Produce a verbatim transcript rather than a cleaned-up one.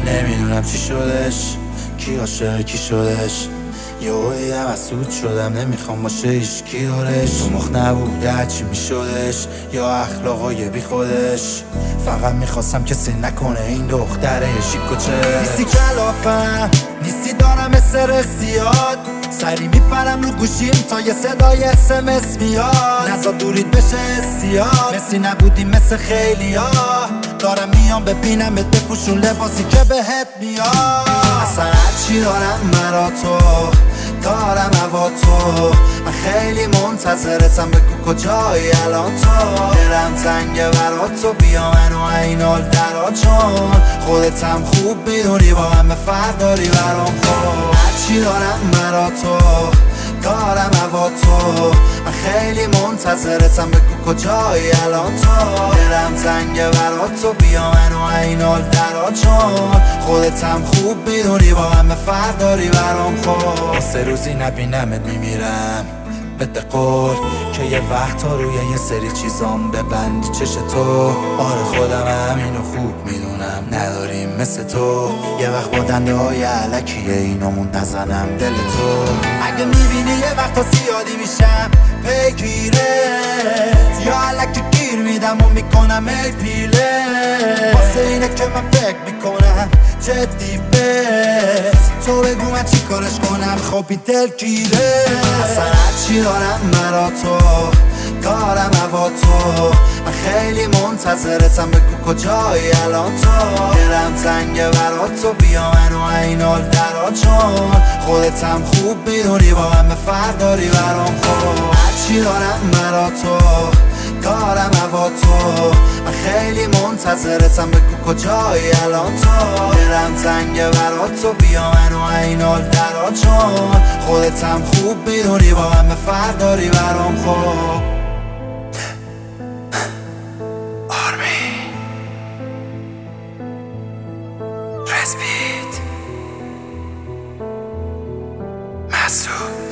نمیدونم چی شدش، کی عاشق کی شدش. یهو دیدم مسعود شدم، نمیخوام باشه هیچ کی دارش. تو مخ نبوده چی میشدش، یا اخلاقای بی خودش. فقط میخواستم کسی نکنه این دختره شیکوچه. نیستی کلافم، نیستی دارم استرس زیاد. سری میپرم رو گوشیم تا یه صدای اسمس میاد. نزا دورید بشه استیاد، مسی نبودی مثل خیلی ها. دارم میام ببینمت بپوشون لباسی که بهت میاد. اصلا هرچی دارم مرا تو، دارم هوا تو. من خیلی منتظرتم، بگو کجایی الان تو. دلم تنگه برا تو، بیا منو اینال درا. چون خودتم خوب میدونی با همه فرق داری برام. خب هرچی دارم مرا تو، دارم هوا تو. من خیلی منتظرتم، بگو کجایی الان تو. دلم تنگه برا تو، بیا منو اینال درا. چون خودتم خوب میدونی با همه فرق داری برام. خب سه روزی نبینمت میمیرم، بده قول که یه وقت تا روی یه سری چیزام ببندی چش تو. آره خودم همینو خوب میدونم، نداریم مثل تو. یه وقت با دنده های علکیه اینامون نزنم دل تو. اگه میبینی یه وقت تا زیادی میشم پیگیرت، یا علکی گیر میدم و میکنم ای پیله. واسه اینه که من فکر میکنم جدی بهت. تو بگو من چی کارش کنم، خب این دل گیره. اصلا هرچی دارم مرا تو، دارم هوا تو. من خیلی منتظرتم، بگو کجایی الان تو. دلم تنگه برا تو، بیا منو اینال درا. چون خودتم خوب میدونی با همه فرق داری برام. خب هرچی دارم مرا تو، دارم هوا تو. من خیلی منتظرتم، بگو کجایی الان تو. دلم تنگه برا تو، بیا منو اینال درا. چون خودتم خوب میدونی با همه فرق داری برام. خب آرمین رسپید مسعود